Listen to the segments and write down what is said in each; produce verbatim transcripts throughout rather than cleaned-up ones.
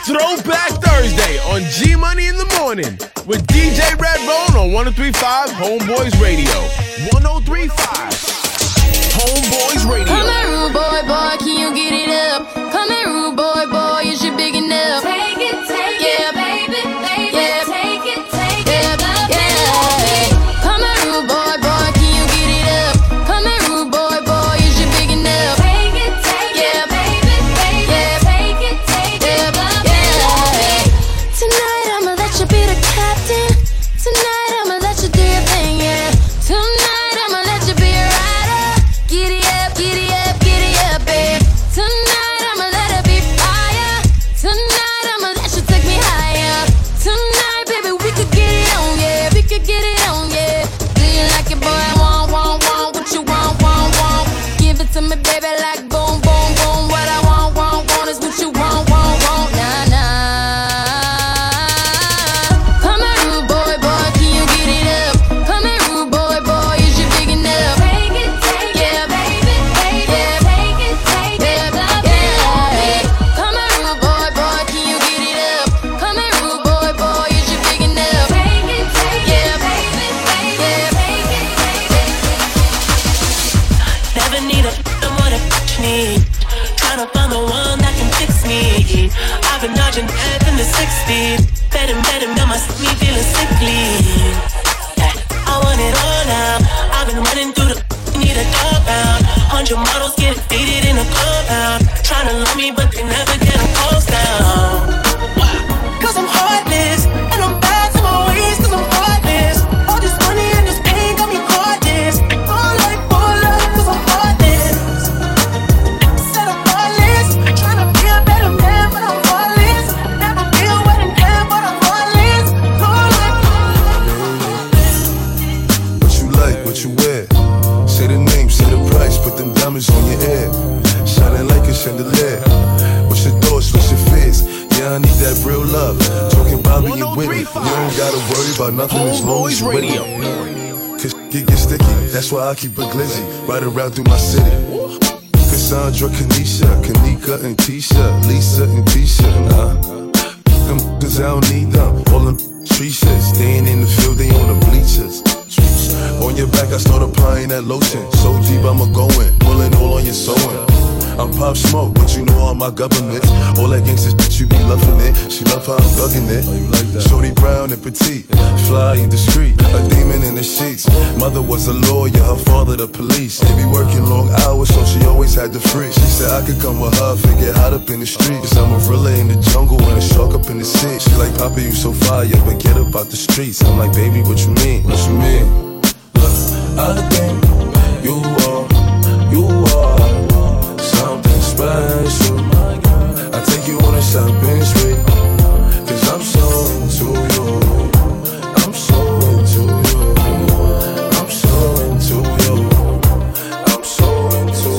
Throwback Thursday on G Money in the Morning with D J Redbone on one oh three point five Homeboys Radio. one oh three point five Homeboys Radio. Come here, rude boy, boy, can you get it up? Come here, rude boy, boy, is you big enough? Take it, take yeah. it, baby, baby, yeah. take it, take yeah. it, love yeah. it. Come here, rude boy, boy, can you get it up? Come here, rude boy, boy, is you big enough? Take it, take yeah. it, baby, baby, yeah. take it, take yeah. it, love yeah. it. Tonight I'ma let you be the captain. Tonight I'ma let you do your thing, yeah. Tonight I'ma let you be a rider. Giddy up, giddy up, giddy up, babe. Tonight I'ma let it be fire. Tonight I'ma let you take me higher. Tonight, baby, we could get it on, yeah. We could get it on, yeah. Do you like it, boy? Want, want, want. What you want, want, want. Give it to me, baby, like boom, boom, boom. What I want, want, want is what you want, want, want. Nah, nah. Come here, rude boy, boy, can you get it up? Come here, rude boy, boy, is you big enough? Take it, take yeah. it, baby, baby, yeah. take it, take yeah. it, love yeah. it. Come here, rude boy, boy, can you get it up? Come here, rude boy, boy, is you big enough? Take it, take yeah. it, baby, baby, yeah. take it, take it. Never need a no more than need. Tryna find the one that can fix me. I've been dodging death in the sixties. Better, better, now my me feeling sickly. Yeah, I want it all now. I've been running through the need a dog pound. Hundred models get defeated in a clubhouse. Tryna love me, but they never get a close down. Cause I'm heartless, and I'm bad to my ways, cause I'm heartless. All this money and this pain got me heartless. All like full love, cause I'm heartless. Said I'm heartless, tryna be a better man, but I'm heartless. Never be a wedding man, but I'm heartless. All like What you like, what you wear? Say the name, say the price, put them diamonds on your head. Shining like a chandelier. What's your thoughts, what's your fears? Yeah, I need that real love. Talking about me, you with me. You don't gotta worry about nothing as long as you with me. Cause it gets sticky, that's why I keep a glizzy right around through my city. Cassandra, Kanisha, Kanika and Tisha, Lisa and Tisha, nah. Them cause I don't need them. All them tree shit, staying in the field, they on the bleachers. On your back, I start applying that lotion. So deep, I'ma go in, pulling all on your sewing. I'm Pop Smoke, but you know all my government. All that gangsta shit, you be loving it. She love how I'm thugging it. Oh, you like that? Shorty brown and petite, fly and discreet, a demon in the sheets. Mother was a lawyer, her father the police. They be working long hours, so she always had the free. She said I could come with her, get hot up in the streets. I'm a gorilla in the jungle and a shark up in the sea. She like, Papa, you so fire, but get up out the streets. I'm like, baby, what you mean? What you mean? I think you are, you are something special. I take you on a shopping spree, cause I'm so into you. I'm so into you. I'm so into you. I'm so into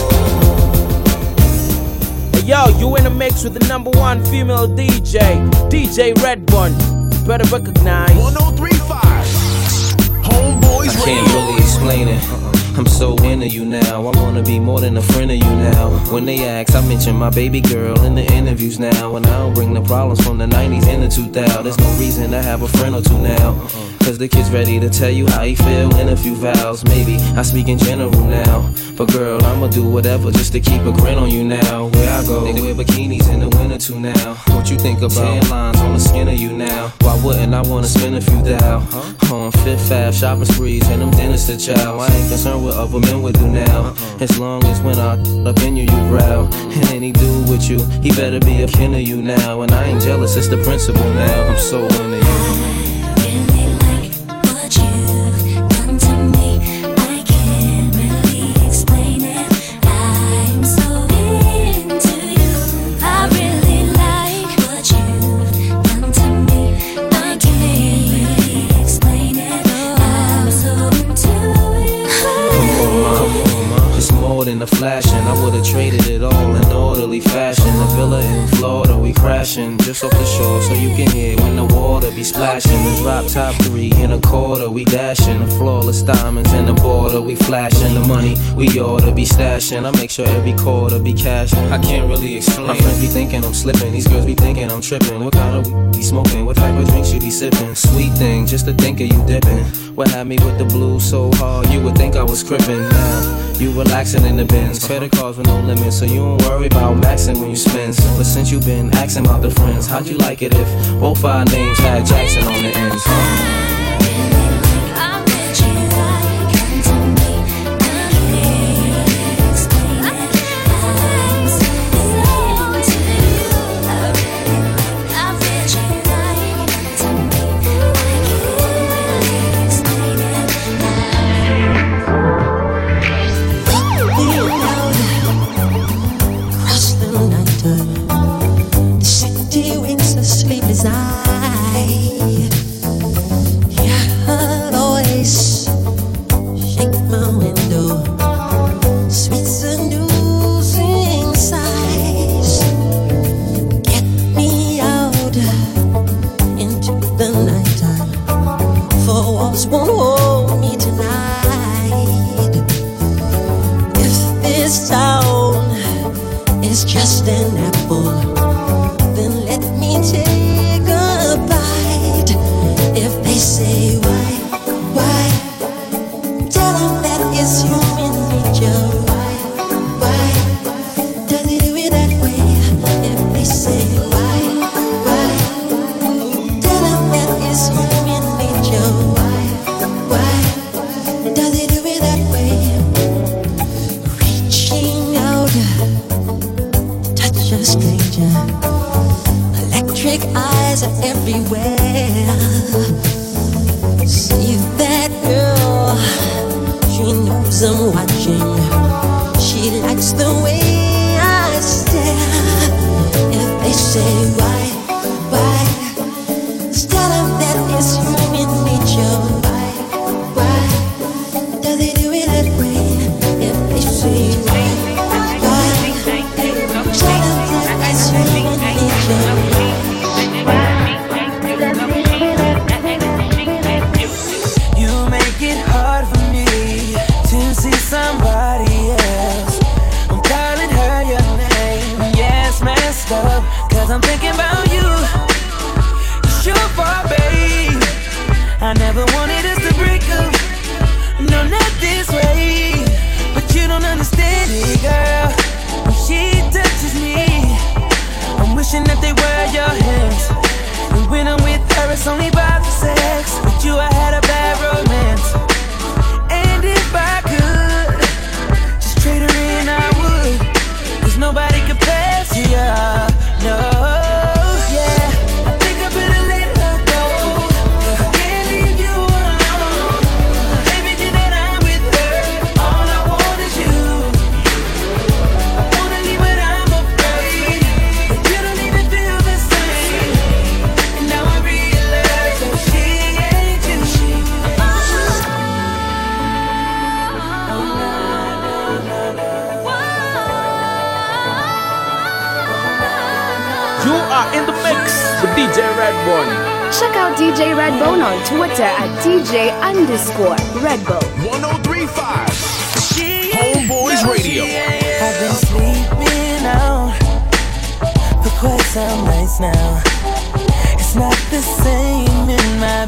you. Hey yo, you in the mix with the number one female D J, D J Redbone. Better recognize one oh three point five Homeboys I can't really explain it. I'm so into you now. I wanna be more than a friend of you now. When they ask, I mention my baby girl in the interviews now. And I don't bring the problems from the nineties and the two thousands. There's no reason to have a friend or two now. Cause the kid's ready to tell you how he feel in a few vows. Maybe I speak in general now. But girl, I'ma do whatever just to keep a grin on you now. Where I go, they wear bikinis in the winter too now. What you think about tan lines on the skin of you now? Why wouldn't I wanna spend a few thou? On Fifth Ave, shopping sprees and them dinners to chow. I ain't concerned what other men would do now. As long as when I up in you, you growl. And any dude with you, he better be a kin of you now. And I ain't jealous, it's the principle now. I'm so into you. in the flashing. I would've traded it all in orderly fashion. The villa in Florida, we crashing just off the shore, so you can hear when the water be splashing. The drop top three in a quarter, we dashing. The flawless diamonds in the border, we flashing. The money we oughta be stashing. I make sure every quarter be cashing. I can't really explain. My friends be thinking I'm slipping, these girls be thinking I'm tripping. What kind of weed be smoking? What type of drinks you be sipping? Sweet thing, just to think of you dipping. What had me with the blues so hard, you would think I was crippin'. Now, you relaxing in the bins. Credit cards with no limits, so you don't worry about maxing when you spend. But since you been asking about the friends, how'd you like it if both our names had Jackson on the ends? Huh? Check out D J Redbone on Twitter at D J underscore Redbone. ten thirty-five Homeboys Radio. I've been sleeping out for quite some nights now. It's not the same in my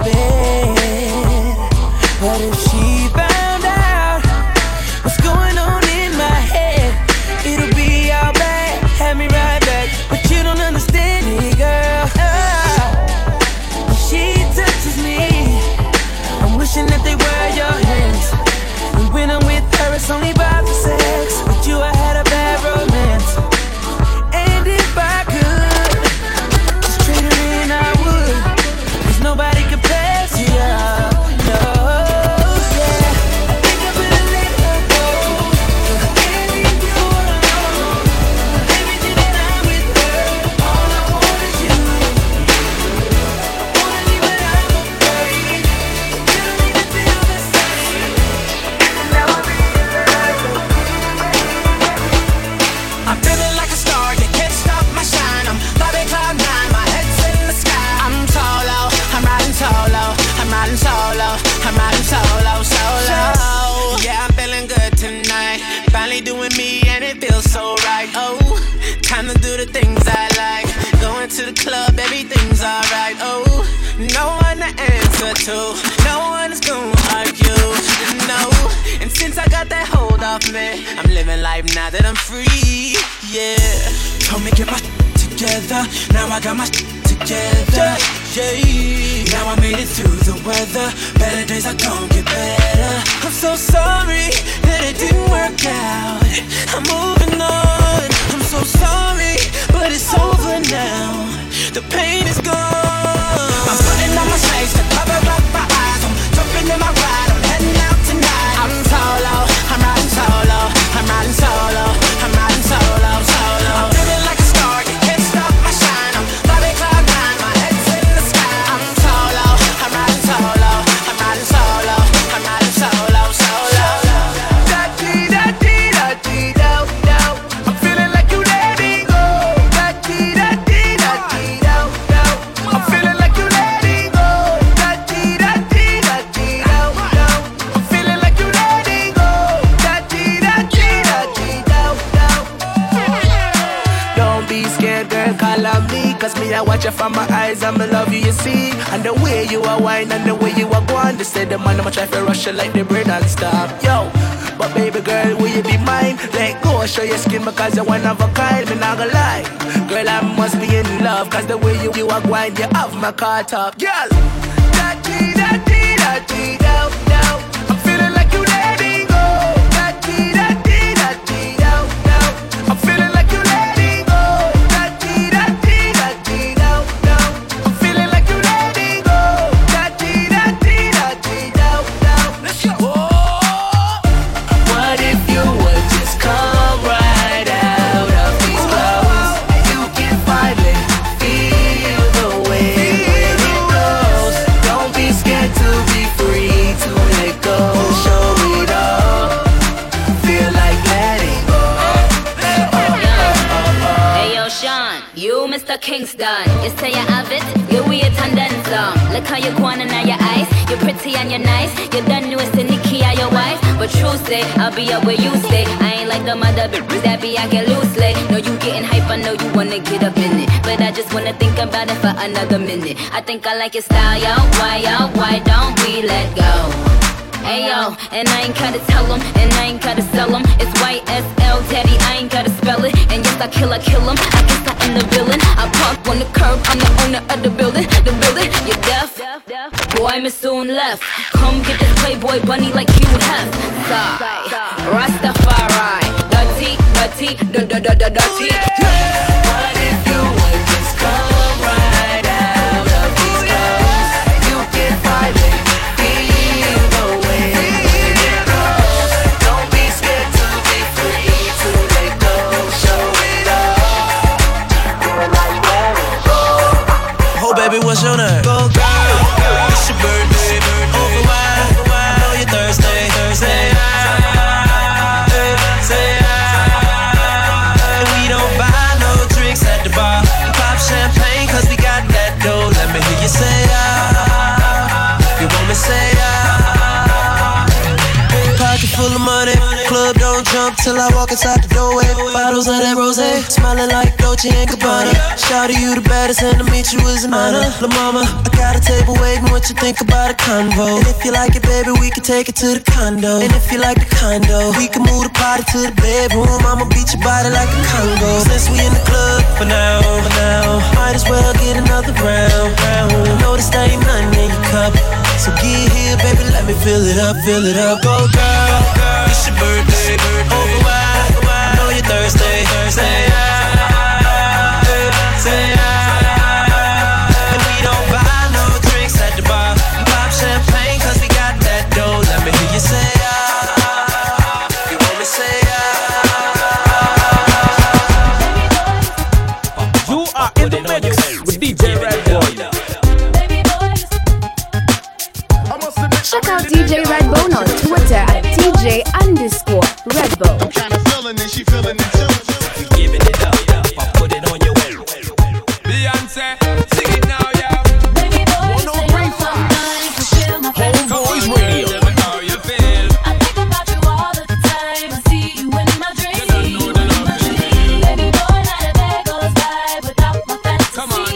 bed. But if she found out what's going on in my head, it'll be all bad. Have me right back, but you don't understand me, girl. Oh, she touches me, I'm wishing that they were your hands. And when I'm with her, it's only about the sex. With you, I had a bad romance. And if I could just trade her in, I would. 'Cause nobody compares to you. No, yeah. I think I better let her go. to the club, everything's alright. Oh, no one to answer to, no one is gonna argue. No, and since I got that hold off me, I'm living life now that I'm free. Yeah, told me get my together, now I got my together. Yeah, now I made it through the weather. Better days are gonna get better. I'm so sorry that it didn't work out. I'm moving on. I'm so sorry, but it's over now. The pain is gone. I'm putting on my shades to cover up my eyes. I'm jumping in my ride. I'm heading out tonight. I'm solo. I'm riding solo. I'm riding solo. I'm riding solo. Solo. I'm feeling like a star. You can't stop my shine. I'm flying cloud nine. My head's in the sky. I'm solo. I'm riding solo. I'm riding solo. I'm riding solo. Solo. Da dee da dee da dee do do. I'm feeling like you let me go. Da dee da dee da dee do do. I'm feeling like you let me go. Da dee da dee da dee do do. I'm feeling like you let me go. Da dee da dee da dee do do. Don't be scared, girl, call on me. Cause me, I watch you from my eyes, I'ma love you, you see. And the way you are wine and the way you are going, they say the man, I'ma try to rush you like the brain and stop. Yo, but baby girl, will you be mine? Let go, show your skin because you're one of a kind. Me not gonna lie, girl, I must be in love. Cause the way you, you are going, you have my car top. Girl, da dee da dee da dee do do. I'm feeling like you let me go. Da dee da dee da dee do do. I'm feeling like you let me go. Da dee da dee da dee do do. I'm feeling like you let me go. Da dee da dee da dee do do. Let's go. What if you would just come right out of these clothes? You can finally feel the way it goes. Don't be scared to be free, to let go. Show it all. Feel like letting go. Hey yo, Sean, you Mister Kingston. You say you have it, you wear tendons on. Look how you going and now your eyes. You're pretty and you're nice. You done newest to Nikki or your wife. But true say, I'll be up where you stay. I ain't like the mother bitches that be acting loosely. No, you getting hype, I know you wanna get up in it. But I just wanna think about it for another minute. I think I like your style, yo. Why, yo? Why don't we let go? Ayo, and I ain't gotta tell him, and I ain't gotta sell him. It's Y S L, daddy, I ain't gotta spell it. And yes, I kill, I kill him. I guess I am the villain. I park on the curb, I'm the owner of the building. The building, you deaf? Boy, me soon left. Come get this Playboy bunny like you have. Sigh, Rastafari, dirty, dirty, dirty, dirty, dirty. What if you would just come right out of these clothes? You can finally feel the way it goes. Don't be scared to be free, to let go. Show it all. Feel like letting go. Oh baby, what's your name? Go girl, it's your birthday. Over wine, I know you're Thursday. Thursday, say and we don't buy no drinks at the bar. Pop champagne cause we got that dough. Let me hear you say ah. You want me say ah. Pocket full of money, club don't jump till I walk inside the doorway. Bottles of that rosé, smiling like Dolce and Gabbana. Shawty, you the baddest, and to meet you is an honor. La mama, I got a table waiting. What you think about a convo? And if you like it, baby, we can take it to the condo. And if you like the condo, we can move the party to the bedroom. I'ma beat your body like a Congo. Since we in the club for now, for now, might as well get another round. round. I know this ain't nothing in your cup, so get here, baby, let me fill it up, fill it up. Go girl, it's your birthday. Over wine, I know you're Thursday. Say ah, say ah. And we don't buy no drinks at the bar. Pop champagne cause we got that dough. Let me hear you say ah. You want me say ah. You are in the mix with D J Redbone. Check out D J Redbone on Twitter at D J underscore Redbone. I'm kinda feeling it, she feeling it too. You giving it up, I put it on your way. Beyonce, sing it now, yo. one oh three point five Homeboys Radio. How you feel? I think about you all the time. I see you in my dreams. Baby boy, not a day goes by without my fantasy. Come on.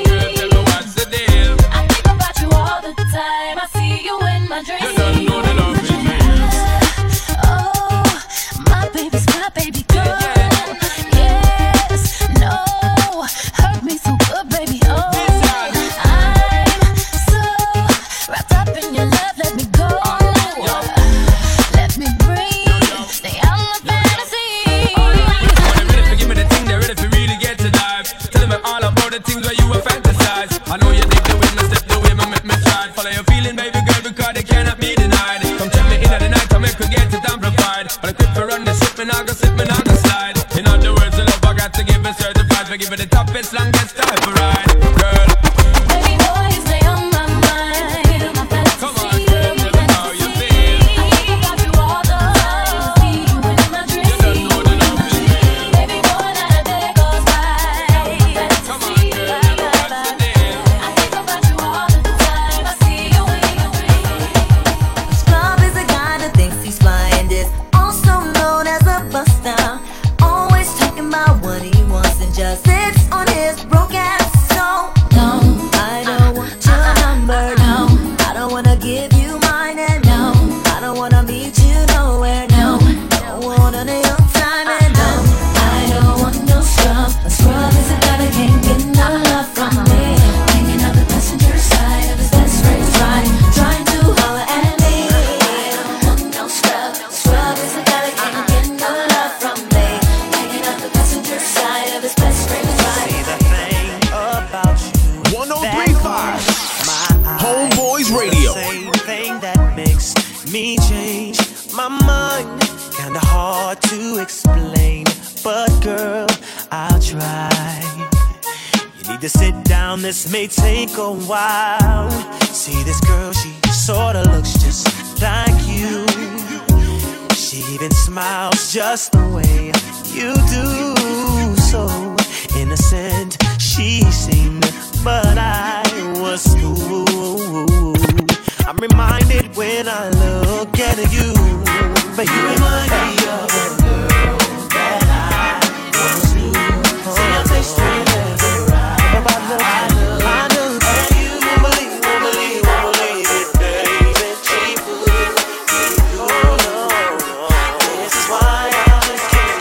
Let's dive for ride, girl. Baby boy, you stay on my mind. My fantasy, Come on, girl, tell them how you feel. I think about you all the time. See you in my dreams. You don't know the love is real. Baby boy, not a day goes by. Come on, girl, you know what's the deal. I think about you all the time. I see you in your dreams. Scrub is a guy that thinks he's flying this, also known as a buster. Always talking about what he wants and just sits on his broke ass. So no, I don't want your number. No, I don't wanna give you mine. And no, I don't wanna meet you nowhere. No, don't want none of your time. And no, I don't want no scrub. A scrub is a guy that can't get no love from me. Hanging out the passenger side of his best friend's ride, trying to holler at me. I don't want no scrub. Scrub is a guy that can't get no love from me. Hanging out the passenger side of his best friend's ride. See the thing about you. one oh three point five Homeboys Radio. Same thing that makes me change my mind. Kinda hard to explain, but girl, I'll try. You need to sit down, this may take a while. See this girl, she sorta looks just like you. She even smiles just the way you do. So innocent she seemed, but I was fooled. I'm reminded when I look at you, but you remind me of a girl that I once knew. See, I'm tasting every ride. If I look, I look, I look at you, won't believe, won't believe, won't believe it, baby. She would, oh no, no. This is why I just can't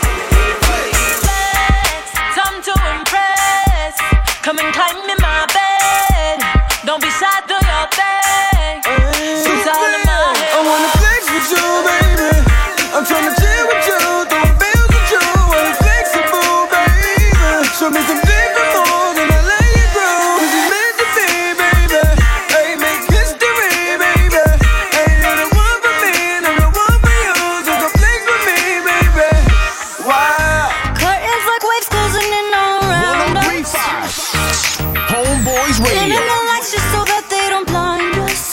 Flex, time to impress. Come and climb in my bed. Don't be shy, do your thing. It's all in my head. I wanna flex with you, baby. I'm tryna chill with you, throw bills with you. Wanna flexible, baby. Show me some different more than I let you through. This is meant to be, baby. Hey, make history, baby. Hey, you're the one for me, and I'm the one for you. So come flex with me, baby. Wow. Curtains like waves closing in all around one oh three us. point five Homeboys Dimming Radio. the lights just so that they don't blind us.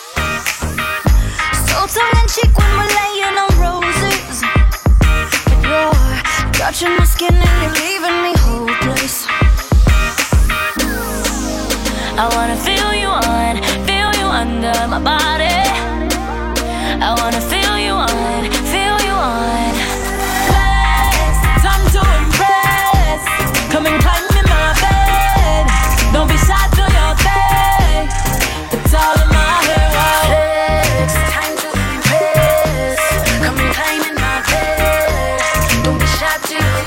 So tongue in cheek when we're laying on roses. But you're touching my skin and you're leaving me hopeless. I wanna feel you on, feel you under my body. I wanna feel you on, feel you on. Flex, time to impress. Come and climb in my bed. Don't be shy, do your thing. It's all in my head. Wow. Flex, time to impress. Come and climb in my bed. Don't be shy to your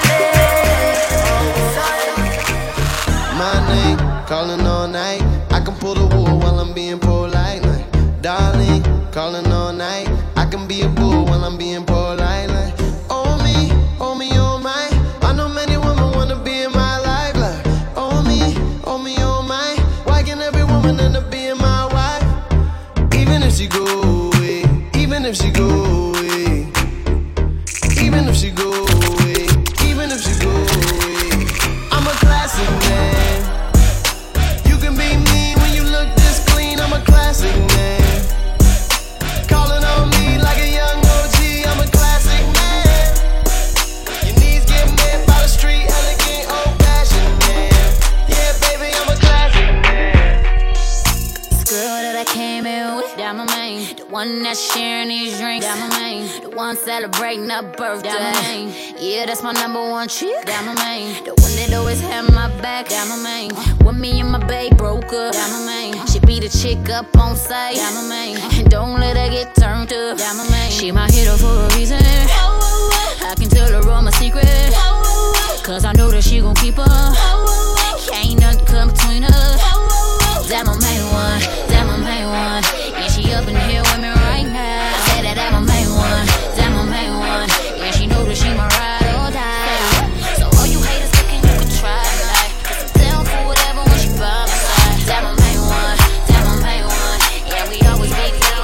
My name, calling all night. I can pull the wool while I'm being polite. Like, darling, calling all night. I can be a bull while I'm being polite. Like, oh me, oh me, oh my. I know many women wanna be in my life. Like, oh me, oh me, oh my. Why can't every woman end up being my wife? Even if she go away, even if she go away, even if she go away, even if she go away. I'm a classic man. You can be mean when you look this clean. I'm a classic man. Calling on me like a young O G. I'm a classic man. Your knees get met by the street, elegant, old-fashioned man. Yeah, baby, I'm a classic man. This girl that I came in with, that my main. The one that's sharing these drinks, that my main. The one celebrating her birthday, that my main. Yeah, that's my number one chick, that my main. The one that always had my back, that my main. When me and my babe broke up, that my main. She beat a chick up on sight, that my main. And don't let her get turned up, that my main. She my hero for a reason. I can tell her all my secrets, cause I know that she gon' keep her. Ain't nothing come between us. That my main one, that my main one. Yeah, she up in here with me right now. Say that that my main one, that my main one. Yeah, she know that she my ride or die. So all you haters thinking you can try, like, cause I'm down for whatever when she by my side. That my main one, that my main one. Yeah, we always be close.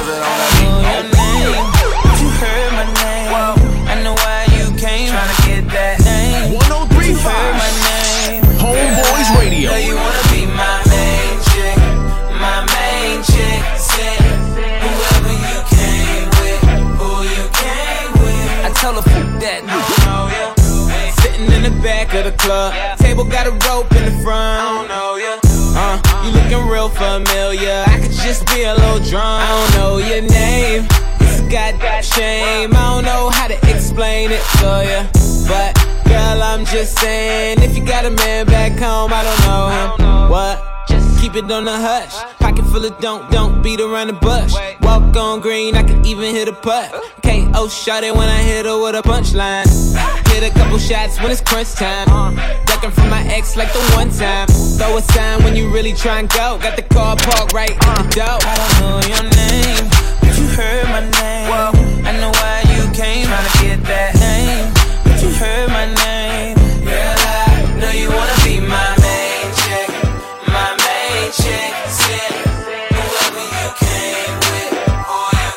you heard my name. I know why you came. Tryna get that name. one oh three You point heard my five name. familiar. I could just be a little drunk. I don't know your name. It's got that shame. I don't know how to explain it to ya, but girl, I'm just saying, if you got a man back home, I don't know him. What? Just keep it on the hush. Pocket full of don't, don't beat around the bush. Walk on green, I can even hit a putt. K O shot it when I hit her with a punchline. Hit a couple shots when it's crunch time. Ducking from my ex like the one time. Throw a sign when you really try and go. Got the car parked right at the door. I don't know your name, but you heard my name. I know why you came, tryna get that name. But you heard my name. Girl, I know you wanna be my main chick, my main chick. Said whoever you came with, who you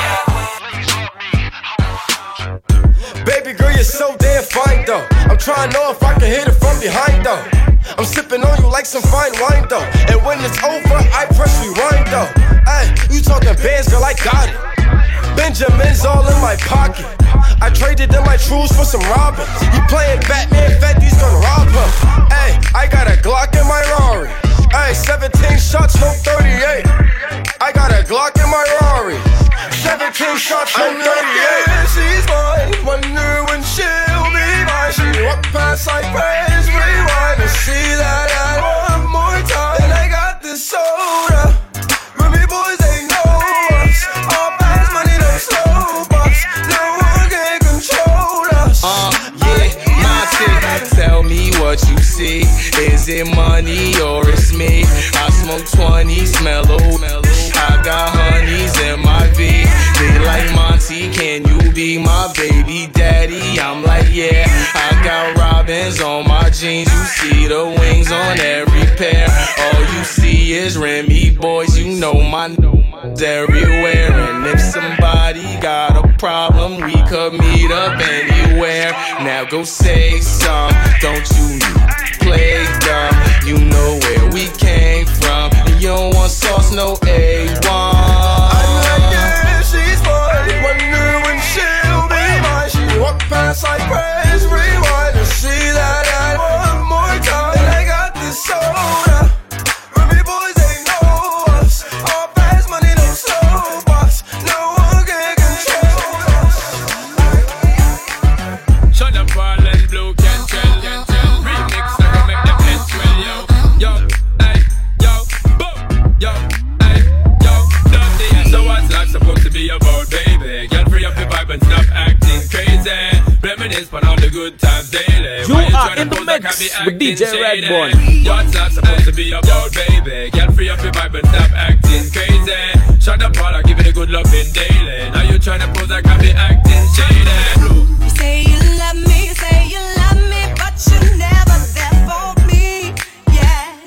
came with. Baby girl, you're so damn fine though. I'm trying to know if I can hit it from behind though. I'm sipping on you like some fine wine though. And when it's over, I press rewind though. Ay, you talking bands, girl, I got it. Benjamin's all in my pocket. I traded in my trues for some Robins. You playing Batman, Fetty's gonna rob him. Ay, I got a Glock in my Rari. Ay, seventeen shots, no thirty-eight. I got a Glock in my Rari. seventeen shots, no thirty-eight. She's mine, wonder when she'll be mine. She walk past like praise, rewind and see that I one more time. And I got this soda. Remy boys, they know us. All fast money, no slow bucks. No one can control us. Uh, yeah, my shit. Tell me what you see. Is it money or it's me? I smoke twenty, smell old. I got honeys in my V. They like Monty, can you be my baby daddy? I'm like, yeah. I got Robins on my jeans. You see the wings on every pair. All you see is Remy boys. You know my n****s everywhere. And if somebody got a problem, we could meet up anywhere. Now go say some. Don't you play dumb? You know where we came from. And you don't want sauce, no A one. I'm like, yeah, she's mine. Wonder when she'll be mine. She walk past like praise, rewind and see that I one more time. And I got this soda. Remy boys, they know us. All fast money, no slow bucks. No one can control us. Shut up, all and blue can tell, can tell. Remix, I can make them heads swell, yo. Yo, ay, yo, boom, yo, ay, yo, dirty. So what's life supposed to be about, baby? Girl, free up your vibe and stop acting crazy. Reminisce on all the good times daily. You are in the mix with D J Redbone. What's life supposed to be about, baby? Girl, free up your vibe and stop acting crazy. Shut up, all, I give it a good loving daily. Now you tryna pose like I be acting shady. You say you love me, you say you love me, but you never there for me, yeah.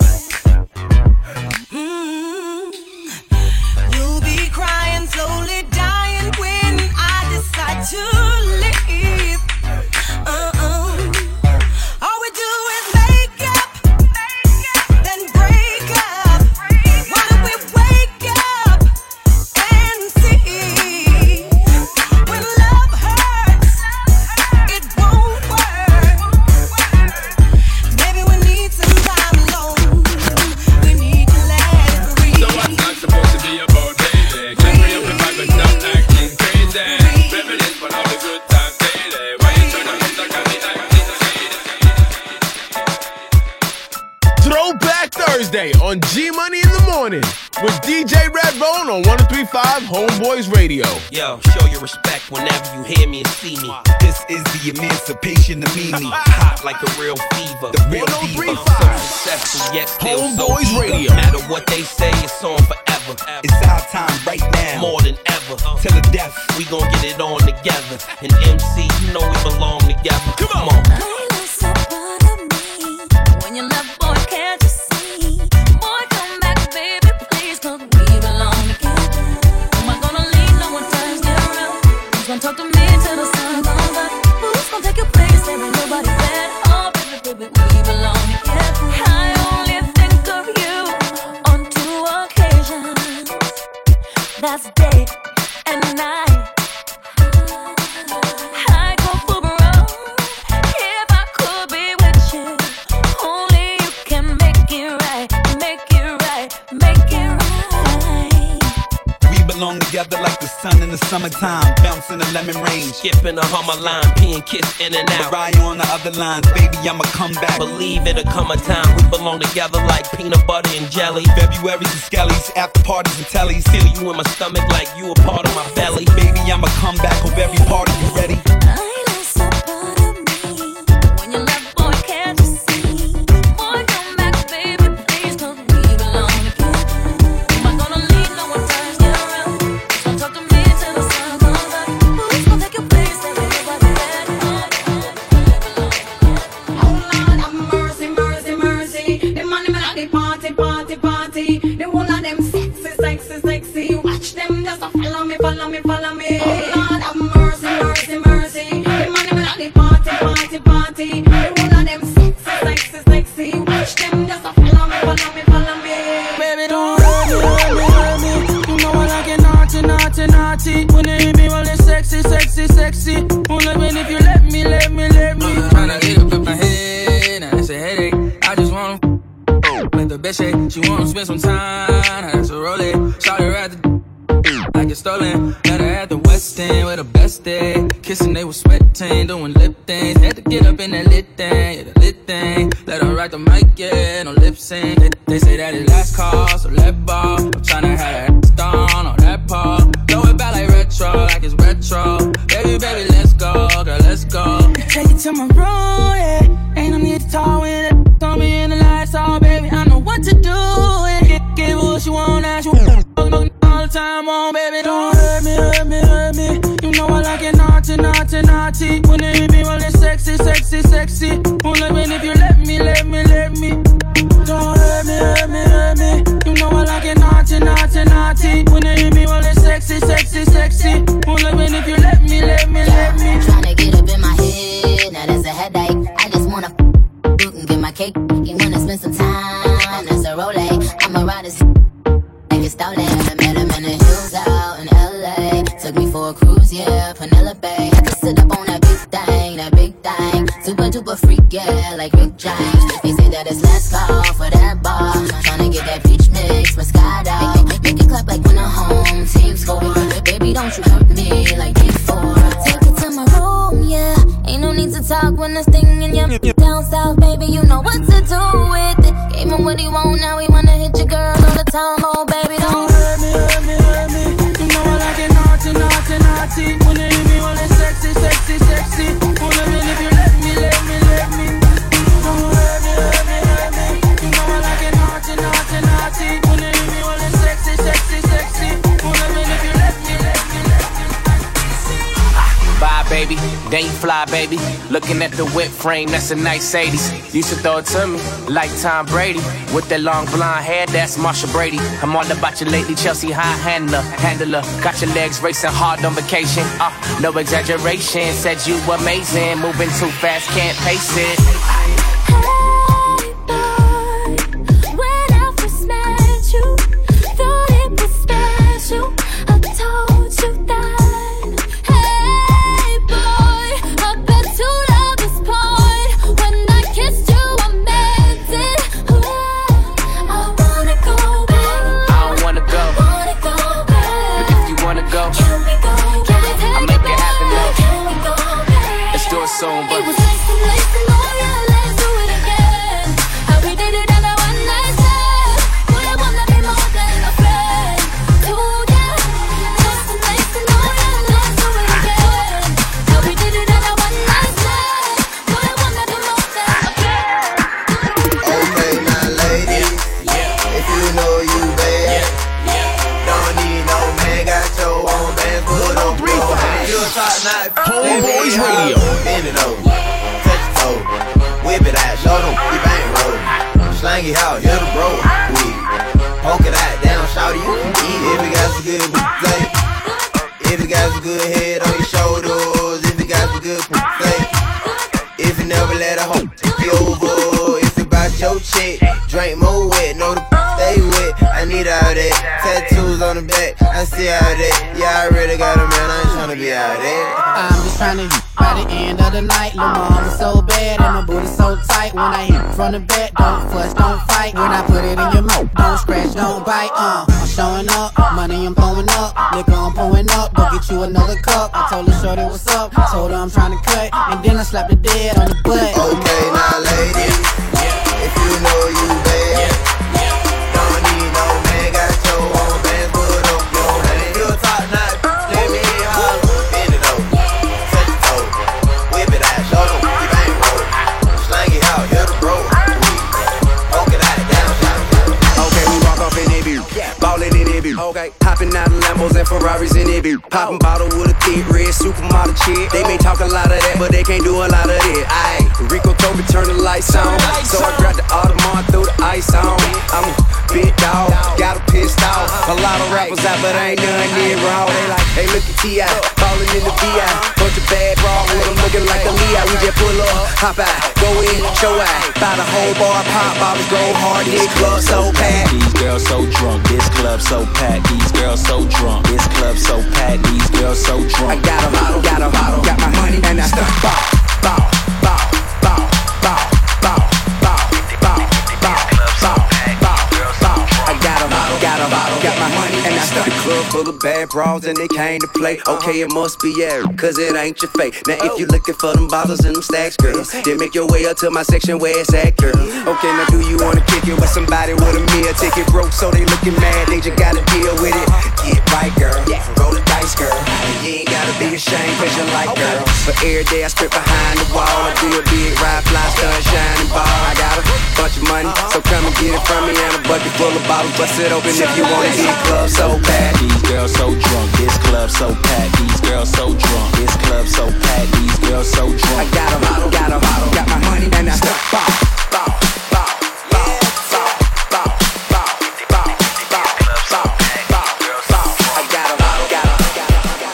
Mm. You'll be crying, slowly dying when I decide to leave. Uh-uh. All we do is make up, then break up. Why don't we wake up and see? When love hurts, it won't work. Maybe we need some time alone. We need to let it breathe. So what's not supposed to be about, baby? Can free up your vibe and stop acting crazy. Reminisce on all the good times daily. Why you tryna pose like I be acting shady? Throwback Thursday on G Money in the Morning with D J Redbone on one oh three point five Homeboys Radio. Yo, show your respect whenever you hear me and see me. This is the emancipation of me. Hot like a real fever. The real fever. So successful yet still so Homeboys eager. Radio. No matter what they say, it's on forever. It's our time right now. More than ever. Till the death, we gon' get it on together. And M C, you know we belong together. Come on. When you love, boy, can't you see? Boy, come back, baby, please, 'cause we belong together. Am I gonna leave? No one turns me around. Who's gonna talk to me till the sun comes up? Who's gonna take your place? There ain't nobody better. Oh, baby, baby, we belong together. I only think of you on two occasions. That's day and night. I go for broke if I together like the sun in the summertime. Bounce in the lemon rain, skip in a Hummer line, pee and kiss in and out. Ride on the other lines, baby, I'ma come back. Believe it'll come a time we belong together like peanut butter and jelly. February's and skellies, after parties and tellies. Feel you in my stomach like you a part of my belly. Baby, I'ma come back, hope every party you ready. Follow me, follow me, follow me. Oh Lord, have mercy, mercy, mercy. The money me at the party, party, party. The one of them sexy, sexy, sexy. Watch them just a follow me, follow me, follow me. Baby, don't hurt me, hurt me, hurt me. You know I like it naughty, naughty, naughty. When you hit me, well it's sexy, sexy, sexy. Only when if you let me, let me, let me. I'm tryna get up in my head, now it's a headache. I just wanna make the best shake. She wanna spend some time, now that's a roll it. Shout her at the like it's stolen. Met her at the West End with the best day. Kissing, they was sweating, doing lip things. Had to get up in that lit thing, yeah, the lit thing. Let her ride the mic, yeah, no lip sync. They, they say that it last call, so let ball. I'm tryna have that stone on that paw. Throw it back like retro, like it's retro. Baby, baby, let's go, girl, let's go. Take it to my room, yeah. Ain't no need to talk with it. Throw me in the lights, all baby, I know what to do. Yeah. Get, get what you want, now she want all the time on, baby, don't hurt me, hurt me, hurt me. You know I like it naughty, naughty, naughty. When you hit me, well it's sexy, sexy, sexy. Only when if you let me, let me, let me. Don't hurt me, hurt me, hurt me. You know I like it naughty, naughty, naughty. When you hit me, well it's sexy, sexy, sexy. Only when if you let me, let me, let me. I'm tryna get up in my head, now that's a headache. I just wanna f you can get my cake. You wanna spend some time, that's a roll. I'ma ride this like it's stolen. I met him in the hills out in L A. Took me for a cruise, yeah, Penelope. I could sit up on that big thing, that big thing. Super duper freak, yeah, like Rick James. They say that it's last call for that bar. Tryna get that peach mix, Moscato. Make, make, make it clap like when the home team score. Baby, don't you hurt me like before. Take it to my room, yeah. Ain't no need to talk when this thing in your down south, baby. You know what to do with it. Gave him what he want, now he wanna hit your girl all the time. Oh, baby, don't hurt me, hurt me, hurt me. You know I like it naughty, naughty, naughty. When you hit me, well it's sexy, sexy, sexy. Only when if you let me, let me, let me. Don't hurt me, hurt me, hurt me. You know I like it naughty, naughty, naughty. When you hit me, well it's sexy, sexy, sexy. Only when if you let me, let me, let me. Bye, baby. Then you fly, baby. Looking at the whip frame, that's a nice eighties. Used to throw it to me like Tom Brady. With that long blonde hair, that's Marsha Brady. I'm all about you lately, Chelsea high handler, handler. Got your legs racing hard on vacation. Uh, no exaggeration. Said you amazing, moving too fast, can't pace it. when I first met you, thought it was special. I told you that. Soon, but it was nice and nice and oh yeah, let's do it again. How we did it on a one night stand. Boy, I wanna be more than a friend. Do that, nice and nice and oh yeah, let's do it again. How we did it on a one night stand. Boy, I wanna be more than a friend. Okay, now ladies, yeah. If you know you bad, yeah. Yeah. Don't need no man, got your own band, put on three five. You a top notch, Homeboys Radio. Bend it over, touch your toe, whip it out, show them you bang roll. Slang it out, hit the bro, we poke it out, down, shout you can eat. If you got some good play, if you got some good head on your shoulders, if you got some good play, if you never let a hoe take you over, if you bout your chick, drink more wet, know the stay wet. I need all that, tattoos on the back, I see all that. Yeah, I really got a man, I ain't tryna be out there. I'm just tryna hit by the end of the night. Lil' mama so bad and my booty so tight. When I hit from the back, don't fuss, don't fight. When I put it in your mouth, don't scratch, don't bite. Uh, I'm showing up, money I'm blowing up, liquor I'm go get you another cup. I told her shorty what's up, told her I'm trying to cut, and then I slapped the dead on the butt. Okay, now lady, if you know you bad, don't need no man, got your own bands, put up your hand. If you're top notch, let me holler. Bend it over, touch it over, whip it out, show them you ain't roll. Slang it out, you're the bro. Poke it out, down, down. Okay, we walk off in it, view. Ballin' in it, view. Okay, hopping out of Lambos and Ferraris in it, view. Poppin' bottle with a thick red supermodel chick. They may talk a lot of that, but they can't do a lot of it. Aight, Rico told me turn the lights on, so I grabbed the Audemars, threw the ice on. I'm a big dog, got her pissed off. A lot of rappers out, but ain't none near wrong. They like, hey, look at T I, ballin' in the V I. Bunch of bad bras with them looking like a Leo. We just pull up, hop out, go in, show out. Buy the whole bar, pop bottles, go hard. This club so packed. These girls so drunk, this club so packed. These girls so drunk, this club so packed. These girls so drunk. I got a bottle, got a bottle, got my money and I start ball, ball, ball, ball, ball, ball, ball, ball, ball, ball, ball, ball. I got a bottle, got a bottle, got my money and I start. The club full of bad bras and they came to play. Okay, it must be yeah, cause it ain't your fate. Now if you looking for them bottles and them stacks, girl, then make your way up to my section where it's at, girl. Okay, now do you wanna kick it with somebody with a meal ticket? Broke, so they looking mad, they just gotta deal with it. Get right, girl, roll the dice, girl. And you ain't gotta be ashamed cause you like, girl. But every day I strip behind the wall. I do a big ride, fly, stun, shining ball. I got a bunch of money, so come and get it from me. And a bucket full of bottles, bust it open if you wanna hit club so bad. These girls so drunk, this club so packed. These girls so drunk, this club so packed. These girls so drunk. I got a bottle, got a bottle, got my money and I start ball, ball, ball, ball, ball, ball, ball, ball, ball, ball, ball, ball. I got a bottle, got a, got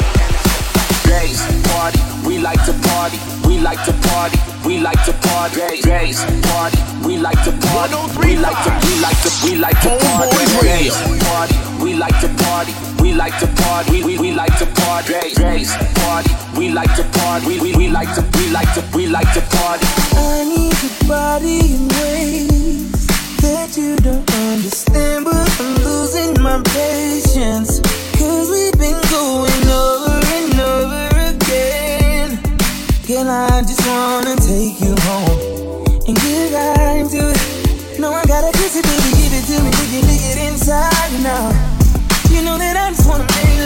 a. Gays, party, we like to party, we like to party, we like to party. Gays, party, we like to party, we like to, we like to, we like to party. Gays, party, we like to party, we like to party, we, we, we like to party. Gays, party, we like to party, we, we, we like to, we like to, we like to party. I need your body in ways that you don't understand, but I'm losing my patience, cause we've been going over and over again. Girl, I just wanna take you home and give time to it. No, I gotta kiss it, baby, give it to me, lick it, lick it inside you now. You know that I just wanna make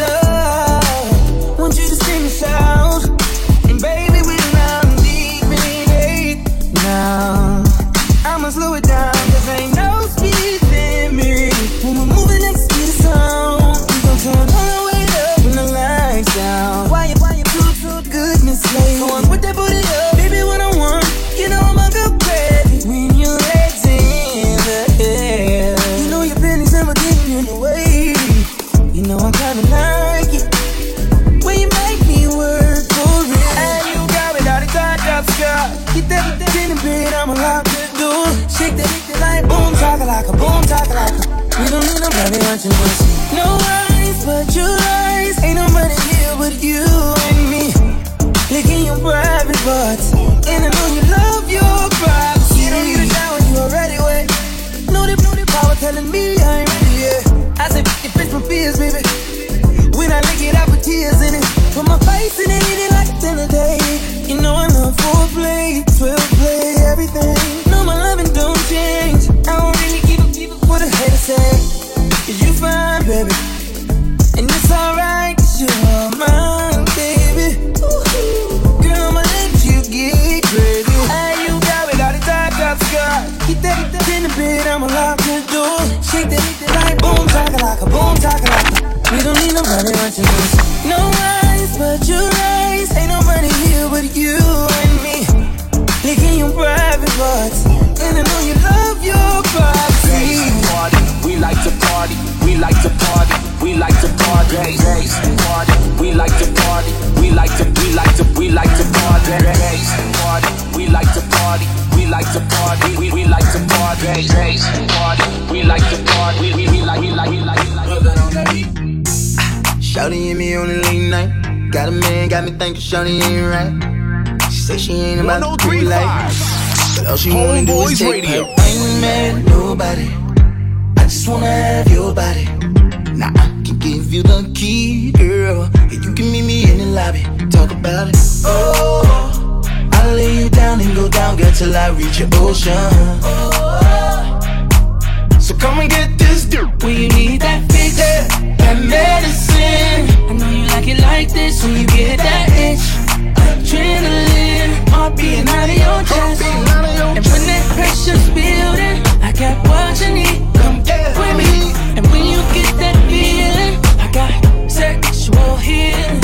love, want you to scream and shout, and baby, we now deep in it. Now, I'ma slow it down, cause ain't no speed limit. When we're moving at the speed of sound, we gon' turn all the way up when the lights down. Why you, why you too, too goodness, lady? Go on with that booty up, baby, what I want, you know I'm a good baby. When your legs in the air, you know your pennies never getting in the way. You know I'm kinda like it when you make me work for it. And you got it all the time, top skirt. Get that, get that in the bed, I'ma lock the door. Shake that, shake that like boom, chakalaka, boom, chakalaka. We don't need nobody watching us. No eyes but your eyes. Ain't nobody here but you and me. Licking your private parts, and I know you love your privacy. You don't need a shower, you already wet. Know the, know the power telling me I ain't ready yet. I said, it fits my fears, baby. When I lick it, I put tears in it. Put my face in it, eat it like a dinner day. You know I love foreplay, twelve play, everything. No, my loving don't change. I don't really give a give a what a hater say. Cause you fine, baby, and it's alright, cause you're mine, baby. Ooh, girl, I'ma let you get crazy. Hey, you got it all the time, top skirt. Get that, get that in the bed, I'ma lock the door. Shake that, shake that like boom, chakalaka, boom, chakalaka. We don't need nobody watching us. No eyes but your eyes. Ain't nobody here but you and me. Licking your private parts, and I know you love your privacy. Party, we like to party, we like to party, we like to party. Gays, party, we like to party, we like to, we like to, we like to party. Gays, party, we like to party, we like to party, we, we like to party. Gays, party, we like to party, we, we, we like, we like, we like, we like. Shawty and me on the late night. Got a man, got me thinking Shawty ain't right. She say she ain't about to be like, but all she wanna do is take her. I ain't mad at nobody, I just wanna have your body. Now I can give you the key, girl, and you can lobby, talk about it. Oh, I'll lay you down and go down, girl, till I reach your ocean. So come and get this dude. When you need that fix, that medicine. I know you like it like this when you get that itch. Adrenaline, heart beating out of your chest. And when that pressure's building, I got what you need. Come get with me. And when you get that feeling, I got sexual healing.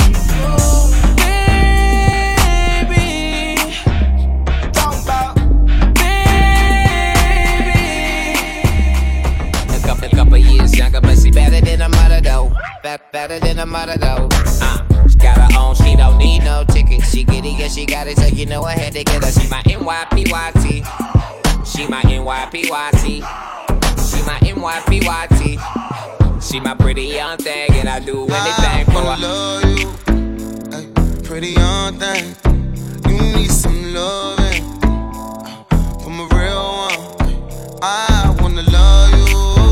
Younger, but she better than a mother though. Be- better than a mother though. Uh, she got her own, she don't need no ticket. She get it, yeah, she got it, so you know I had to get her. She my N Y P Y T. She my N Y P Y T. She my N Y P Y T. She my pretty young thing, and I do anything for her. I love you, ay, pretty young thing. You need some loving from a real one. I wanna love you.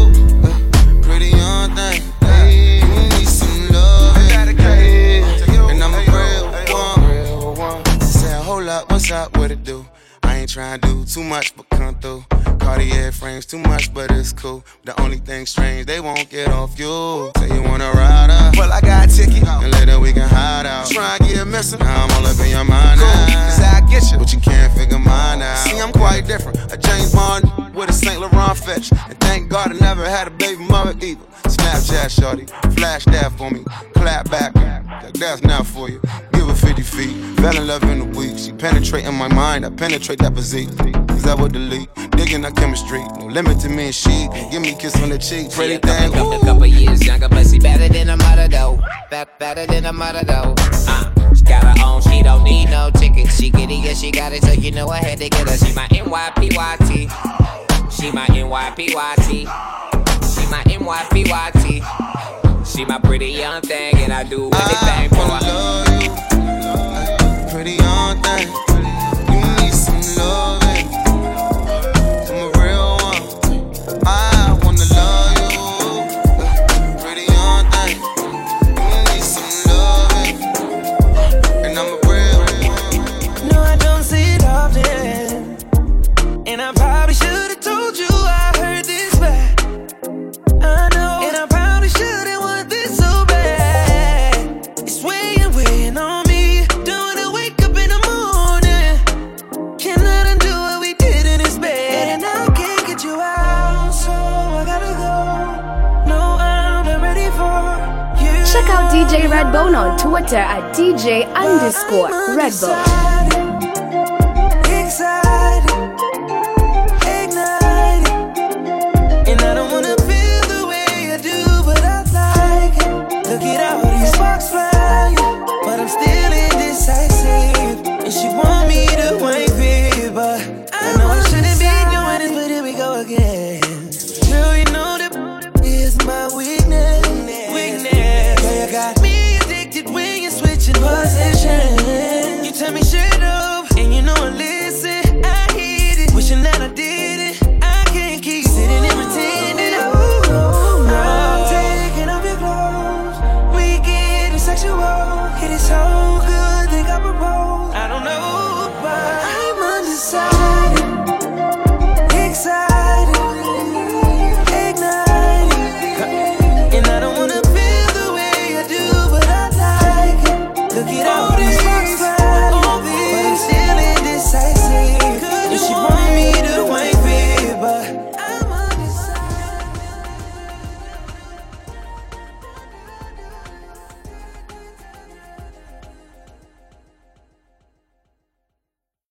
What's up, what it do? I ain't tryna do too much but come through. Cartier frames too much but it's cool. The only thing strange, they won't get off you. Say you wanna ride up, well I got a ticket, and later we can hide out. Try and get missing, now I'm all up in your mind cool. Now. Cause I get you, but you can't figure mine out. See, I'm quite different, a James Bond with a Saint Laurent fetch. And thank God I never had a baby mother either. Snapchat shorty, flash that for me. Clap back, that's not for you. Give her fifty feet, fell in love in a week. She penetrating my mind, I penetrate that physique. Cause I would delete, digging our chemistry. No limit to me and she, give me a kiss on the cheek. Pretty thing, a couple years younger, but she better than a mother though. Be- better than a mother though. Uh, she got her own, she don't need no ticket. She get it, yeah, she got it, so you know I had to get her. She my N Y P Y T. She my N Y P Y T. She my N Y P Y T. She my pretty young thing, and I do anything for her. I love you, pretty young thing. You need some loving from a real one. I wanna love you, pretty young thing. You need some loving, and I'm a real one. No, I don't see it often, and I probably should've told you I heard this back. I know, and I probably shouldn't want this so bad. It's weighing, weighing on me. Don't wanna wake up in the morning. Cannot undo what we did in this bed. And I can't get you out, so I gotta go. No, I'm not ready for you. Check out D J Redbone on Twitter at D J underscore Redbone. Excited, ignited, and I don't wanna feel the way I do, but I like it. Look at all these sparks flying, but I'm still indecisive. And she want me to wife it, but I know I shouldn't be doing this, but here we go again. Girl, you know that is my weakness. Weakness. Girl, you got me addicted when you're switching positions. You tell me shut up, and you know I listen. I hate it, wishing that I did it. I can't keep sitting and pretending. Oh, no, taking off your clothes, we getting sexual. It is so good, think I propose. I don't know, but I'm undecided, excited, ignited, and I don't wanna feel the way I do, but I like it. Look at all these sparks flying, but I'm still indecisive. And she want me to wait.